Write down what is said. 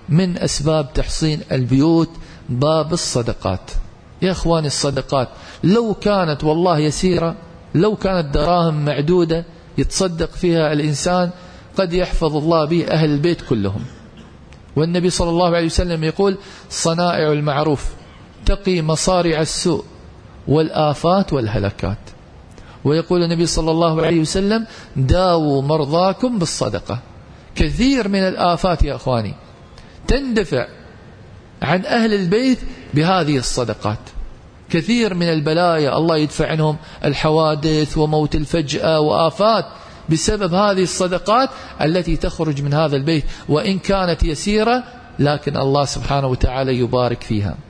من أسباب تحصين البيوت باب الصدقات. يا إخواني الصدقات لو كانت والله يسيرة، لو كانت دراهم معدودة يتصدق فيها الإنسان قد يحفظ الله به أهل البيت كلهم. والنبي صلى الله عليه وسلم يقول صنائع المعروف تقي مصارع السوء والآفات والهلكات. ويقول النبي صلى الله عليه وسلم داووا مرضاكم بالصدقة. كثير من الآفات يا أخواني تندفع عن أهل البيت بهذه الصدقات. كثير من البلايا الله يدفع عنهم الحوادث وموت الفجأة وآفات بسبب هذه الصدقات التي تخرج من هذا البيت، وإن كانت يسيرة لكن الله سبحانه وتعالى يبارك فيها.